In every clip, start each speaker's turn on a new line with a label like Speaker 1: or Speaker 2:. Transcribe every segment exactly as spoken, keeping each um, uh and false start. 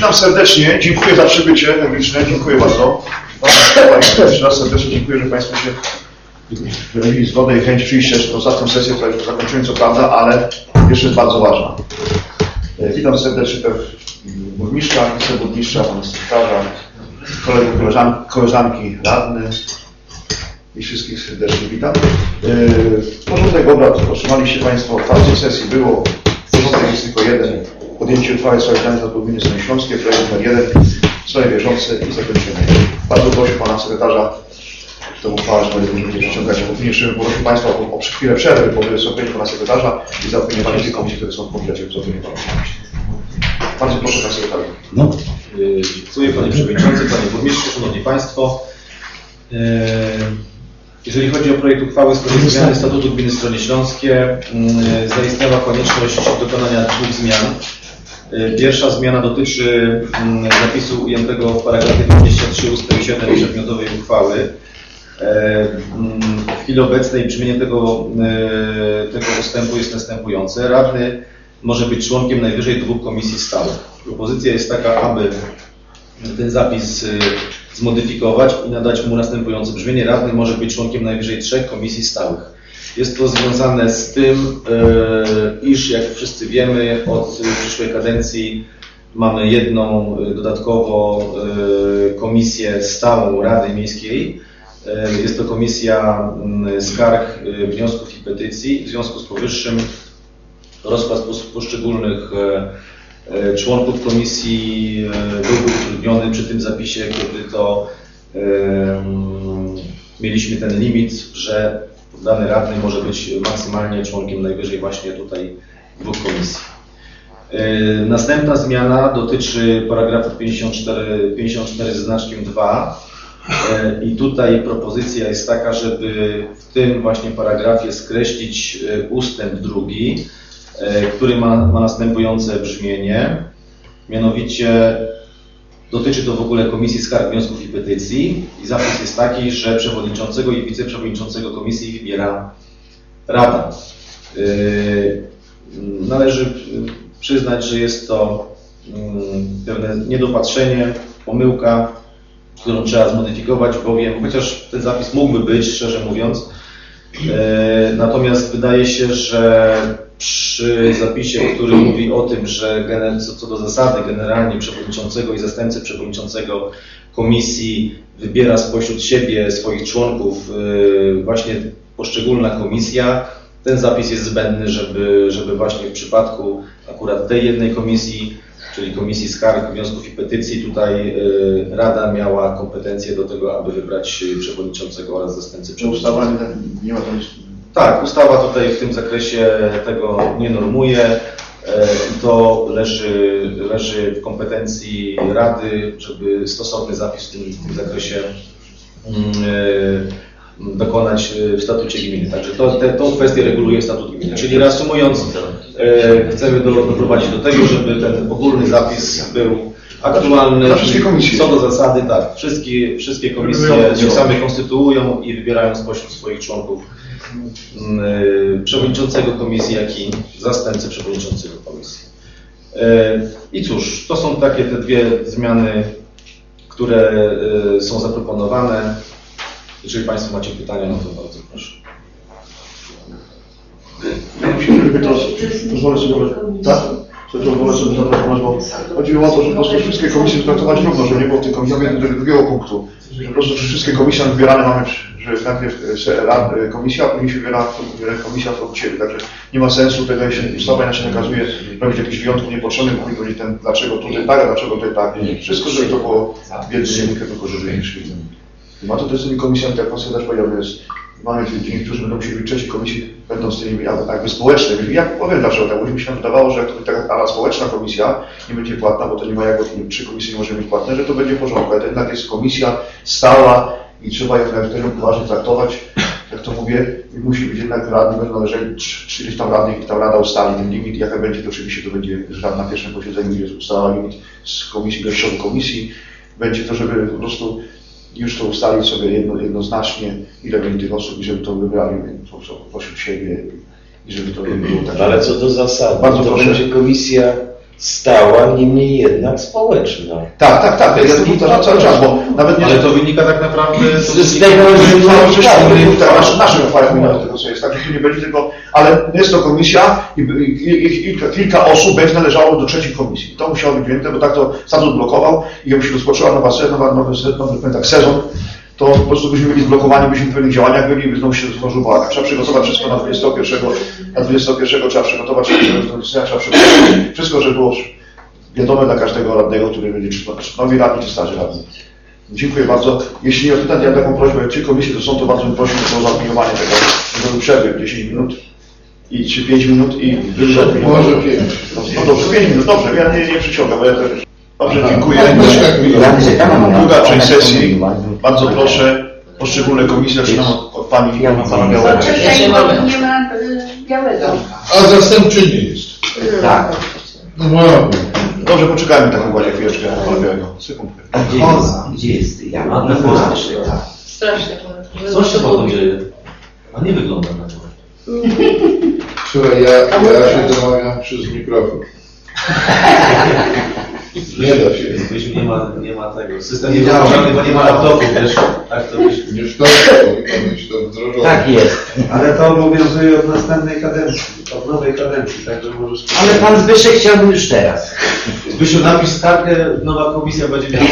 Speaker 1: Witam serdecznie, dziękuję za przybycie publiczne, dziękuję bardzo. Jeszcze raz serdecznie dziękuję, że Państwo się wyrazili zgodę i chęć przyjścia na ostatnią sesję, która już zakończymy, co prawda, ale jeszcze jest bardzo ważna. Witam serdecznie też burmistrza, wiceburmistrza, pana sekretarza, kolegów, koleżanki, koleżanki radny i wszystkich serdecznie witam. Porządek obrad otrzymaliście Państwo, otwarcie sesji było, porządek jest tylko jeden. Podjęcie uchwały w sprawie zmiany statutu gminy Stany Śląskie, projekt numer jeden, w sprawie bieżące i zakończenie. Bardzo proszę pana sekretarza, tę uchwałę, że będziemy wyciągać opinię, żeby prosił Państwa o, o chwilę przerwy po wystąpieniu pana sekretarza i zaopiniowanie tych komisji, które są w komplecie w zaopiniowaniu. Bardzo proszę pana sekretarza.
Speaker 2: No. Dziękuję panie przewodniczący, panie burmistrzu, szanowni państwo. Jeżeli chodzi o projekt uchwały w sprawie zmiany statutu gminy Stronie Śląskie, zaistniała konieczność dokonania dwóch zmian. Pierwsza zmiana dotyczy zapisu ujętego w paragrafie dwudziestym trzecim ustęp siedem przedmiotowej uchwały. W chwili obecnej brzmienie tego, tego ustępu jest następujące. Radny może być członkiem najwyżej dwóch komisji stałych. Propozycja jest taka, aby ten zapis zmodyfikować i nadać mu następujące brzmienie. Radny może być członkiem najwyżej trzech komisji stałych. Jest to związane z tym, iż jak wszyscy wiemy, od przyszłej kadencji mamy jedną dodatkowo komisję stałą Rady Miejskiej. Jest to komisja skarg, wniosków i petycji. W związku z powyższym rozkład poszczególnych członków komisji byłby utrudniony przy tym zapisie, kiedy to mieliśmy ten limit, że dany radny może być maksymalnie członkiem najwyżej właśnie tutaj dwóch komisji. Następna zmiana dotyczy paragrafu pięćdziesiąt cztery, pięćdziesiąt cztery ze znaczkiem dwa i tutaj propozycja jest taka, żeby w tym właśnie paragrafie skreślić ustęp drugi, który ma, ma następujące brzmienie, mianowicie dotyczy to w ogóle Komisji Skarg, Wniosków i Petycji i zapis jest taki, że przewodniczącego i wiceprzewodniczącego komisji wybiera Rada. Yy, należy przyznać, że jest to yy, pewne niedopatrzenie, pomyłka, którą trzeba zmodyfikować, bowiem, chociaż ten zapis mógłby być, szczerze mówiąc, yy, natomiast wydaje się, że przy zapisie, który mówi o tym, że co do zasady generalnie przewodniczącego i zastępcę przewodniczącego komisji wybiera spośród siebie swoich członków właśnie poszczególna komisja, ten zapis jest zbędny, żeby, żeby właśnie w przypadku akurat tej jednej komisji, czyli Komisji Skarg, Wniosków i Petycji, tutaj Rada miała kompetencje do tego, aby wybrać przewodniczącego oraz zastępcę przewodniczącego.
Speaker 1: Ustawa nie ma tam...
Speaker 2: Tak, ustawa tutaj w tym zakresie tego nie normuje i to leży, leży w kompetencji Rady, żeby stosowny zapis w tym, w tym zakresie dokonać w statucie gminy. Także to, te, tą kwestię reguluje statut gminy. Czyli reasumując, chcemy do, doprowadzić do tego, żeby ten ogólny zapis był aktualny. Co do zasady, tak, wszystkie, wszystkie komisje się same konstytuują i wybierają spośród swoich członków przewodniczącego komisji, jak i zastępcę przewodniczącego komisji. I cóż, to są takie te dwie zmiany, które są zaproponowane. Jeżeli Państwo macie pytania, no to bardzo proszę.
Speaker 1: Pozwolę sobie, tak? Pozwolę sobie zaproponować, bo chodziło o to, że po prostu wszystkie komisje wytraktować równo, żeby nie było w tej komisji do drugiego punktu. Że po prostu wszystkie komisje wybierane mamy, że najpierw komisja, a później się wybiera komisja od siebie. Także nie ma sensu tego, jeśli ustawa inaczej nakazuje robić jakichś wyjątków niepotrzebnych, mówi powiedzieć ten, dlaczego tutaj tak, a dlaczego tutaj tak. Wszystko, żeby to było w jednym dzienniku, tylko żeby nie szli. Ma to też z tymi komisjami, tak pan sekretarz powiedział, jest, mamy niektórzy będą musieli być trzeciej komisji, będą z tymi jakby społecznymi. Ja powiem dlaczego tak, bo mi się wydawało, że jak to taka społeczna komisja nie będzie płatna, bo to nie ma jak, trzy komisje nie może być płatne, że to będzie w porządku, ale to jednak jest komisja stała i trzeba ją poważnie traktować. Jak to mówię, musi być jednak radni, będą należeli trzydzieści tam radnych i tam rada ustali ten limit, jaka będzie, to oczywiście to będzie, że na pierwszym posiedzeniu jest ustalała limit z komisji, gościowej komisji, będzie to, żeby po prostu już to ustalić sobie jedno, jednoznacznie, ile będzie tych osób i żeby to wybrali pośród siebie i żeby to nie było tak.
Speaker 3: Ale co do zasady,
Speaker 1: bardzo
Speaker 3: to
Speaker 1: proszę.
Speaker 3: będzie komisja stała, niemniej jednak społeczna.
Speaker 1: Tak, tak, tak, ja to powtarzam cały czas, bo nawet nie...
Speaker 2: Ale to wynika tak naprawdę
Speaker 3: Z, z tego, że
Speaker 1: nasz, naszych uchwałach mimo tego, co jest, także tu nie będzie tylko, ale jest to komisja i, i, i, i kilka osób będzie należało do trzeciej komisji. To musiało być wzięte, bo tak to statut blokował i jakby się rozpoczęła nowa, nowa, nowy, nowy, tak, sezon, to po prostu byśmy byli zblokowani, byśmy w pewnych działaniach byli i znowu się złożył bałagan. Trzeba przygotować wszystko na dwudziestego pierwszego, na dwudziestego pierwszego trzeba przygotować, trzeba przygotować wszystko, żeby było wiadome dla każdego radnego, który będzie czy nowi radni, czy starzy radni. Dziękuję bardzo. Jeśli nie pytam, ja taką prośbę, czy komisje to są, to bardzo bym prosił o zaopiniowanie tego, żeby przerwy dziesięć minut i czy pięć minut i
Speaker 4: może pięć.
Speaker 1: No dobrze, pięć minut, dobrze, ja nie, nie przyciągam, bo ja też. Dobrze, dziękuję. Druga część sesji. Bardzo proszę poszczególne komisje, zaczynam od, od pani pana Białego.
Speaker 5: Poczekaj, bo nie ma Białego.
Speaker 4: A zastępczyni jest.
Speaker 3: Tak.
Speaker 4: No ładnie.
Speaker 1: Dobrze, poczekajmy taką ładnie chwileczkę pana Białego. Sekundkę.
Speaker 3: A gdzie jest? Gdzie jest? Ja mam na
Speaker 5: Strasznie.
Speaker 2: Co się panu dzieje? A nie wygląda na to.
Speaker 4: Słuchaj, ja, ja się domawiam przez mikrofon. Nie da się.
Speaker 2: Byś nie ma, nie ma tego. System nie działa, bo nie ma laptopu, wiesz. Tak to byś...
Speaker 4: Już to powinno być to wdrożone.
Speaker 3: Tak jest.
Speaker 6: Ale to obowiązuje od następnej kadencji, od nowej kadencji, także możesz...
Speaker 3: Ale pan Zbyszek chciałby już teraz.
Speaker 2: Zbysiu, napisz skargę, nowa komisja będzie miała.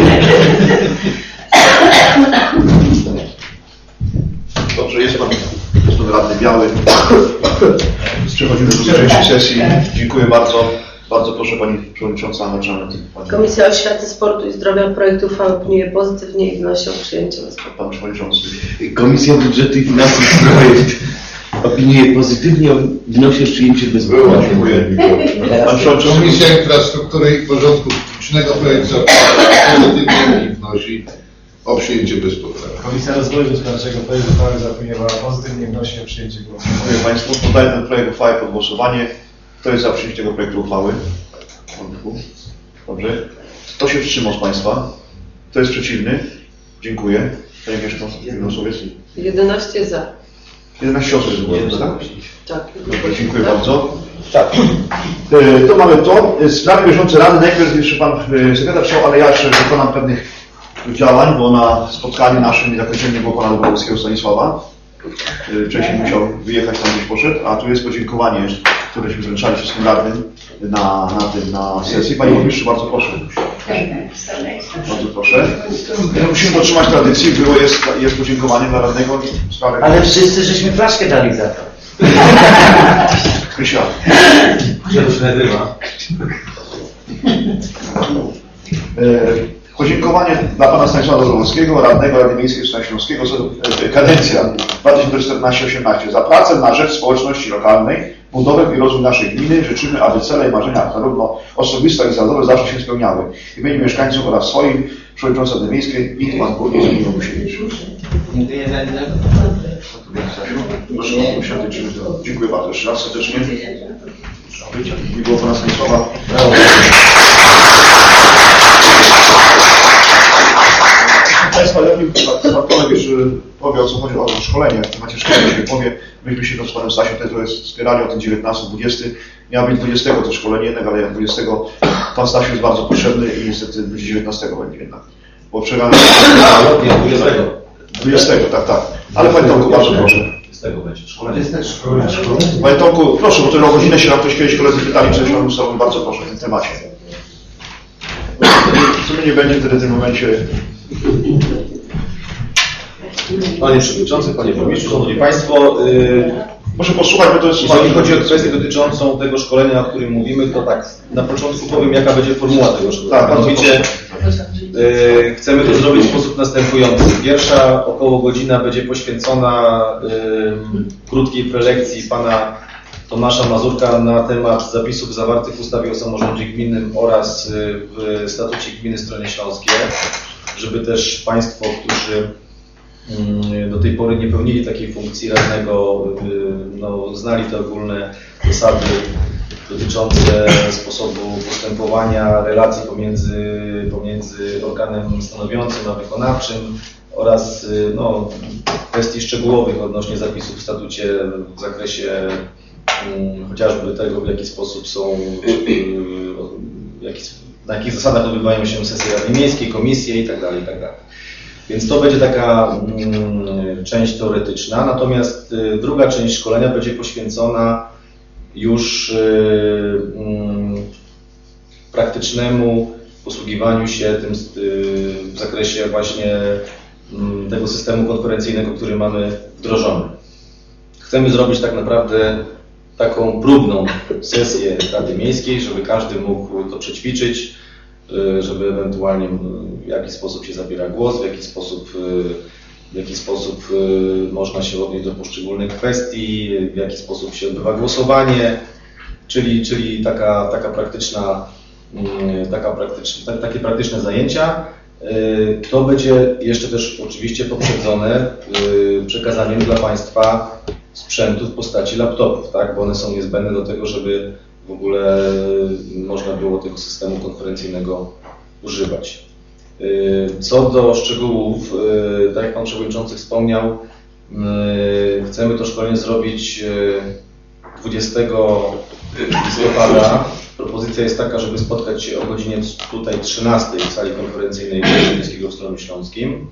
Speaker 1: Dobrze, jest pan, jest pan radny Biały. Przechodzimy do drugiej części sesji. Dziękuję bardzo. Bardzo proszę pani przewodnicząca naczelna.
Speaker 7: Komisja Oświaty, Sportu i Zdrowia projekt uchwały opiniuje pozytywnie i wnosi o przyjęcie.
Speaker 1: Pan przewodniczący.
Speaker 8: Komisja Budżetu i Finansów projekt opiniuje pozytywnie, wnosi o przyjęcie bezpłatnie.
Speaker 1: Dziękuję. Pan przewodniczący.
Speaker 4: Komisja Infrastruktury i Porządku Publicznego projekt pozytywnie i wnosi o przyjęcie bezpłatne.
Speaker 6: Komisja Rozwoju Gospodarczego projekt uchwały zaopiniowała pozytywnie, wnosi o przyjęcie głosu.
Speaker 1: Dziękuję państwu. Podaję ten projekt uchwały pod głosowanie. Kto jest za przyjęciem tego projektu uchwały? Dobrze. Kto się wstrzymał z państwa? Kto jest przeciwny? Dziękuję. Panie Mieszko, głosowiec.
Speaker 7: jedenaście za.
Speaker 1: jedenaście osób jest zgłoszonych, tak?
Speaker 7: Tak.
Speaker 1: Dobra, dziękuję bardzo.
Speaker 3: Tak.
Speaker 1: E, To mamy to. Sprawy bieżące Rady. Najpierw jeszcze pan e, sekretarz chciał, ale ja jeszcze wykonam pewnych działań, bo na spotkaniu naszym zakończeniu było pana Dobrowskiego Stanisława. E, Wcześniej musiał wyjechać, tam gdzieś poszedł, a tu jest podziękowanie, któreśmy wręczali wszystkim radnym na, na tym, na sesji. Panie Burmistrzu, bardzo proszę. Bardzo proszę. Ja musimy dotrzymać tradycji, było, jest, jest podziękowanie dla radnego w sprawie.
Speaker 3: Ale wszyscy żeśmy flaszkę dali za to.
Speaker 1: Krysia.
Speaker 2: Że to się nagrywa.
Speaker 1: E, Podziękowanie dla pana Stanisława Dobrowskiego, radnego Rady Miejskiej Stanu Śląskiego, kadencja dwa tysiące czternaście osiemnaście. Za pracę na rzecz społeczności lokalnej, budowę i rozwój naszej gminy życzymy, aby cele i marzenia zarówno osobiste, jak i zawodowe zawsze się spełniały. W imieniu mieszkańców oraz swoim, przewodniczący Rady Miejskiej, nikt pan Bóg nie zmienił Musiewicz. Proszę o usiąść. Dziękuję bardzo jeszcze raz serdecznie. Nie było pana Stanisława. Państwa, ja bym pan Tomek już powie, o co chodzi o szkolenie. Macie szkolenie, się powie. Myśmy się z panem Stasiem wtedy trochę spierali o ten dziewiętnasty dwudziesty. Miało być dwudziestego to szkolenie jednak, ale jak dwudziestego pan Stasiu jest bardzo potrzebny i niestety będzie dziewiętnastego będzie jednak. Bo przegramy
Speaker 2: dwudziestego.
Speaker 1: dwudziestego, tak, tak. Ale panie Tomku, bardzo proszę.
Speaker 2: Z tego będzie szkolenie.
Speaker 6: Jest też szkolenie.
Speaker 1: Panie Tomku, proszę, bo to o godzinę się nam ktoś kiedyś koledzy pytali, coś pan ustalał, bardzo proszę w tym temacie. Co mnie nie będzie wtedy w tym momencie.
Speaker 2: Panie Przewodniczący, Panie Burmistrzu, Szanowni Państwo, yy,
Speaker 1: Proszę posłuchać, bo to jest...
Speaker 2: jeżeli chodzi o kwestię dotyczącą tego szkolenia, o którym mówimy, to tak, na początku powiem, jaka będzie formuła tego szkolenia.
Speaker 1: Tak, bardzo
Speaker 2: Mianowicie yy, chcemy to zrobić w sposób następujący. Pierwsza około godzina będzie poświęcona yy, krótkiej prelekcji pana Tomasza Mazurka na temat zapisów zawartych w ustawie o samorządzie gminnym oraz w statucie gminy Stronie Śląskie, żeby też Państwo, którzy do tej pory nie pełnili takiej funkcji radnego, no, znali te ogólne zasady dotyczące sposobu postępowania, relacji pomiędzy, pomiędzy organem stanowiącym a wykonawczym oraz no, kwestii szczegółowych odnośnie zapisów w statucie w zakresie um, chociażby tego, w jaki sposób są, um, jaki, na jakich zasadach odbywają się sesje Rady Miejskiej, komisje itd. itd. Więc to będzie taka um, część teoretyczna, natomiast y, druga część szkolenia będzie poświęcona już y, um, praktycznemu posługiwaniu się tym y, w zakresie właśnie y, tego systemu konferencyjnego, który mamy wdrożony. Chcemy zrobić tak naprawdę taką próbną sesję Rady Miejskiej, żeby każdy mógł to przećwiczyć, żeby ewentualnie w jaki sposób się zabiera głos, w jaki sposób, w jaki sposób można się odnieść do poszczególnych kwestii, w jaki sposób się odbywa głosowanie, czyli, czyli taka, taka praktyczna, taka praktyczna, takie praktyczne zajęcia. To będzie jeszcze też oczywiście poprzedzone przekazaniem dla Państwa sprzętu w postaci laptopów, tak? Bo one są niezbędne do tego, żeby w ogóle można było tego systemu konferencyjnego używać. Co do szczegółów, tak jak Pan Przewodniczący wspomniał, chcemy to szkolenie zrobić dwudziestego listopada. Propozycja jest taka, żeby spotkać się o godzinie tutaj trzynastej w sali konferencyjnej Miejskiego w Stronie Śląskim.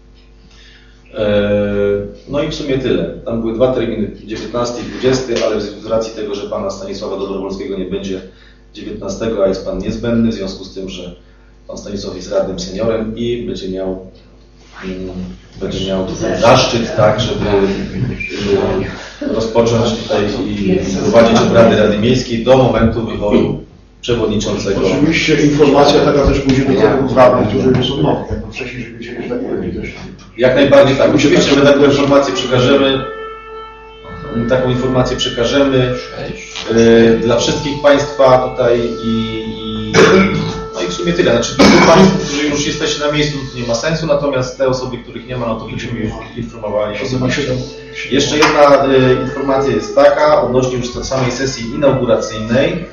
Speaker 2: No i w sumie tyle. Tam były dwa terminy, dziewiętnasty i dwudziesty, ale z racji tego, że Pana Stanisława Dobrowolskiego nie będzie dziewiętnastego, a jest Pan niezbędny, w związku z tym, że Pan Stanisław jest radnym seniorem i będzie miał, będzie miał zaszczyt, tak, żeby rozpocząć tutaj i prowadzić obrady Rady Miejskiej do momentu wyboru przewodniczącego.
Speaker 1: Oczywiście informacja taka też pójdzie do tych radnych, którzy nie są nowi, jak wcześniej, żeby wiedzieli, że tak będzie też.
Speaker 2: Jak najbardziej tak. Oczywiście, że taką informację przekażemy. Taką informację przekażemy yy, dla wszystkich Państwa tutaj i, i no i w sumie tyle. Znaczy tych Państw, którzy już jesteście na miejscu, to nie ma sensu, natomiast te osoby, których nie ma, no to będziemy już informowali osobiście. Jeszcze jedna y, informacja jest taka, odnośnie już samej sesji inauguracyjnej,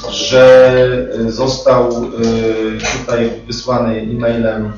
Speaker 2: że został y, tutaj wysłany e-mailem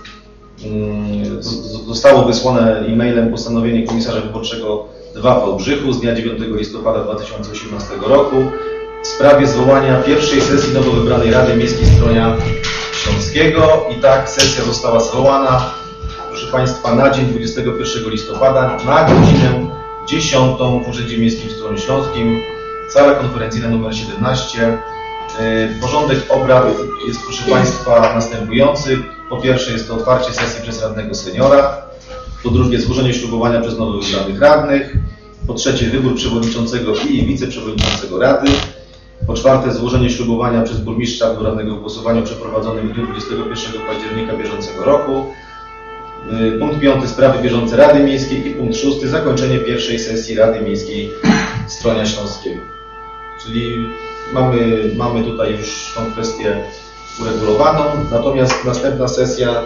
Speaker 2: Zostało wysłane e-mailem postanowienie komisarza wyborczego dwa w Wałbrzychu z dnia dziewiątego listopada dwa tysiące osiemnastego roku w sprawie zwołania pierwszej sesji nowo wybranej Rady Miejskiej Stronia Śląskiego. I tak sesja została zwołana, proszę Państwa, na dzień dwudziestego pierwszego listopada na godzinę dziesiątą w Urzędzie Miejskim w Stronie Śląskim, sala konferencyjna nr siedemnaście. Porządek obrad jest, proszę Państwa, następujący. Po pierwsze jest to otwarcie sesji przez radnego seniora, po drugie złożenie ślubowania przez nowo wybranych radnych, po trzecie wybór przewodniczącego i wiceprzewodniczącego rady, po czwarte złożenie ślubowania przez burmistrza wybranego w głosowaniu przeprowadzonym w dniu dwudziestego pierwszego października bieżącego roku, punkt piąty sprawy bieżące Rady Miejskiej i punkt szósty zakończenie pierwszej sesji Rady Miejskiej Stronia Śląskiego. Czyli mamy, mamy tutaj już tą kwestię uregulowaną, natomiast następna sesja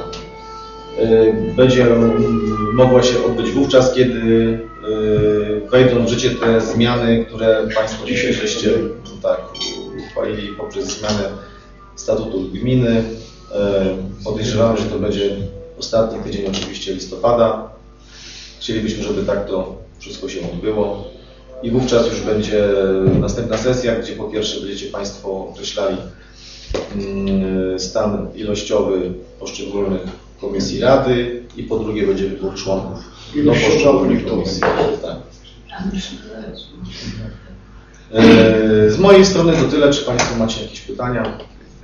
Speaker 2: y, będzie mogła się odbyć wówczas, kiedy y, wejdą w życie te zmiany, które Państwo dzisiaj żeście tak, uchwalili poprzez zmianę statutu gminy. Y, podejrzewamy, że to będzie ostatni tydzień oczywiście listopada. Chcielibyśmy, żeby tak to wszystko się odbyło. I wówczas już będzie następna sesja, gdzie po pierwsze będziecie Państwo określali stan ilościowy poszczególnych komisji Rady i po drugie będzie wybór członków do poszczególnych komisji. Tak. Z mojej strony to tyle. Czy Państwo macie jakieś pytania?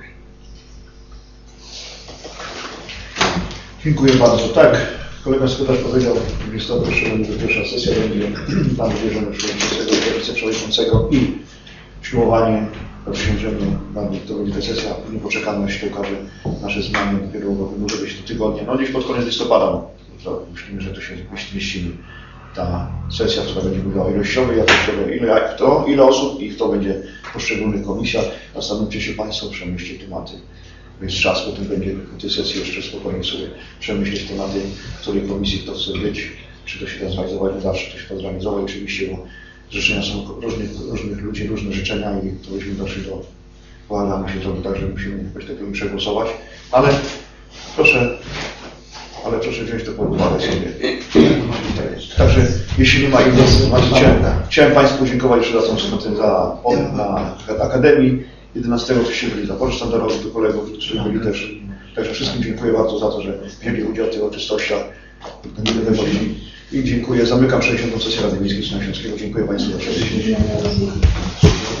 Speaker 1: Dziękuję bardzo. Tak, kolega sekretarz powiedział, że dwudziestego pierwszego będzie pierwsza sesja, będzie tam wybierzemy przewodniczącego, wiceprzewodniczącego i ślubowanie. Rozwiążemy bardziej, to będzie ta sesja, nie poczekamy, jeśli okaże nasze zmiany, dopiero może być to tygodnie, no gdzieś pod koniec listopada, to myślimy, że to się zmieścimy. Ta sesja, która będzie mówiła ilościowo, jakościowo, ile, jak kto, ile osób i kto będzie w poszczególnych komisjach. Zastanówcie się Państwo, przemyślcie tematy. Więc czas potem będzie w tej sesji jeszcze spokojnie sobie przemyśleć tematy, w której komisji kto chce być, czy to się da zrealizować, nie zawsze to się da zrealizować oczywiście, bo życzenia są różnych, różnych ludzi, różne życzenia i to byśmy doszli do pogadania się zrobi tak, że musimy jakoś takiego przegłosować. Ale proszę ale proszę wziąć to pod uwagę sobie. Także jeśli nie ma innych informacji, chciałem, chciałem Państwu podziękować jeszcze raz za, za na Akademii. jedenastego to się byli za port sztandarowy do kolegów, którzy byli też. Także wszystkim dziękuję bardzo za to, że wzięli udział w tych uroczystościach. Nie będę wodzić. I dziękuję. Zamykam sześćdziesiątą sesję Rady Miejskiej Śląskiego. Dziękuję Państwu za udział.